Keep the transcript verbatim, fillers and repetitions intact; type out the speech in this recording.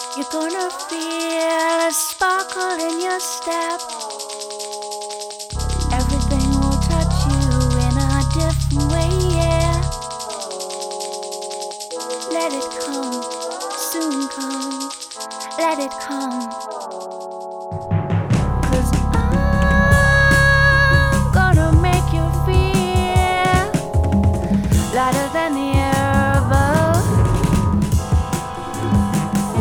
You're gonna feel a sparkle in your step. Everything will touch you in a different way, yeah. Let it come, soon come, let it come.